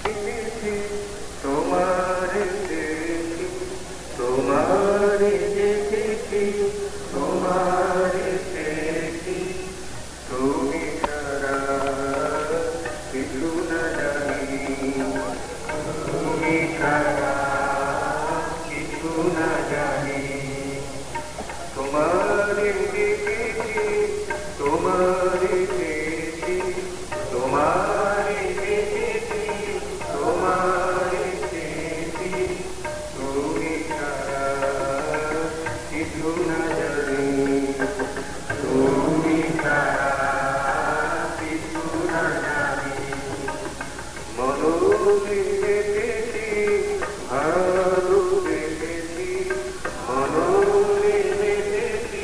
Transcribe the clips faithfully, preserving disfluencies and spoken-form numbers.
দেখেছি তোমারে দেখি তোমারে দেখেছি তোমারে দেখি তুমি ছাড়া কিছু না জানি তুমি ছাড়া কিছু না জানি তোমারে দেখেছি তোমারে দেখেছি তোমারে দেখেছি তোমারে দেখেছি তুমি ছাড়া কিছু না জানি তুমি ছাড়া কিছু না জানি মনোবেসেছি ভালোবেসেছি মনোবেসেছি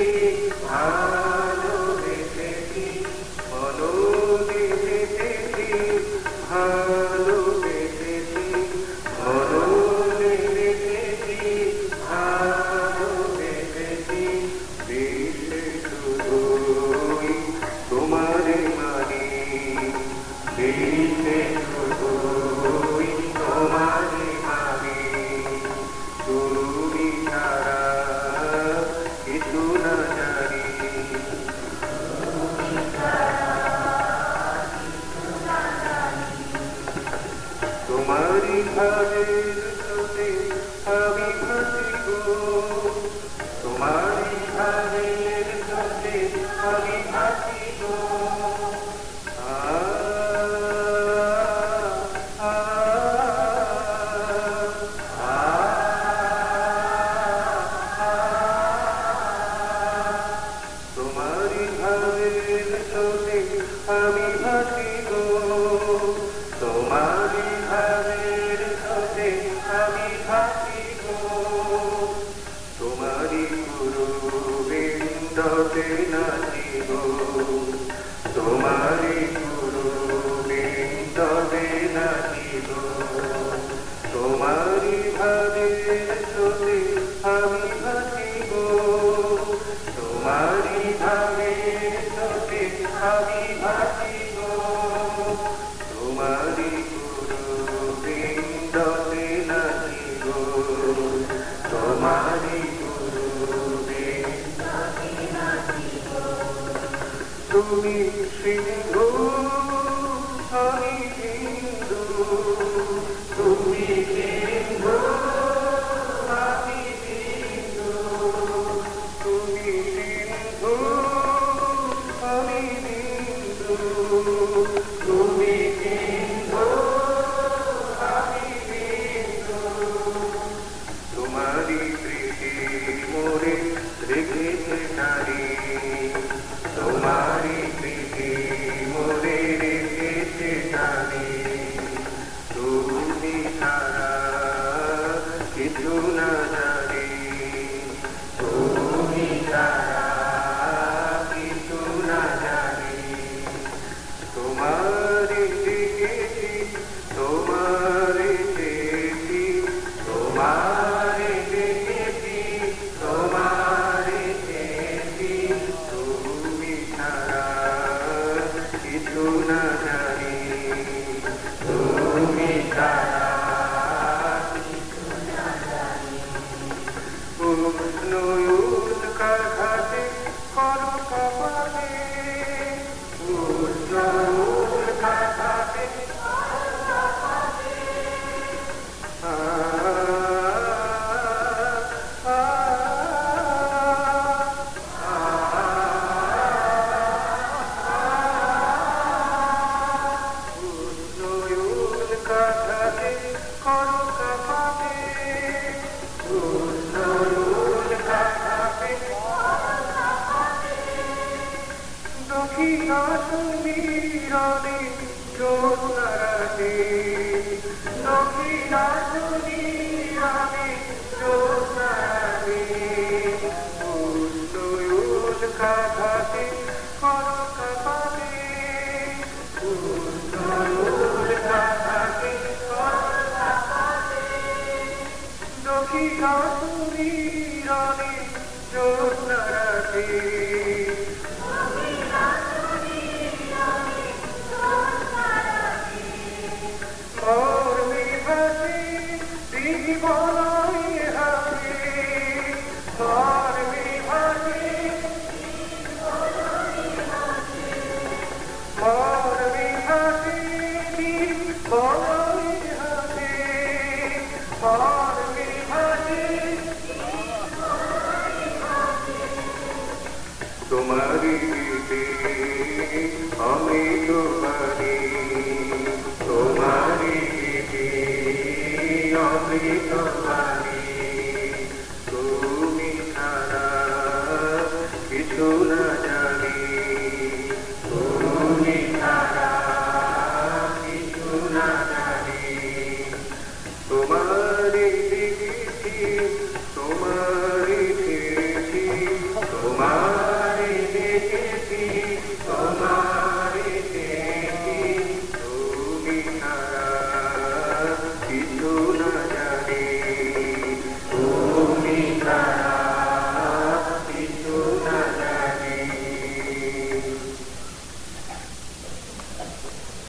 ভালোবেসেছি মনোবেসেছি ভালোবেসেছি মনোবেসেছি ভালোবেসেছি বেশে শুধুই তোমারে মানি বেশে শুধুই তোমারে মানি তুমি ছাড়া কিছু না জানি তোমারি ভাবের স্রোতে আমি ভাসি গো তোমারি ভাবের স্রোতে আমি ভাসি গো তোমারি ভাবের স্রোতে আমি ভাসি গো তোমারি ভাবের স্রোতে আমি ভাসি গো তোমারি গুরুবৃন্দতে নাচি গো তোমারি গুরুবৃন্দতে নাচি গো তোমারি ভাবের স্রোতে আমি ভাসি গো তোমারি ভাবের স্রোতে আমি ভাসি গো তোমারি গুরুবৃন্দতে নাচি গো তোমারি গুরুবৃন্দতে নাচি গো তুমি সিন্ধু আমি সিন্ধু তুমি সিন্ধু আমি সিন্ধু তুমি সিন্ধু বড়ই হাসি মর্মে হাসি তোমারি দিতে আমি তো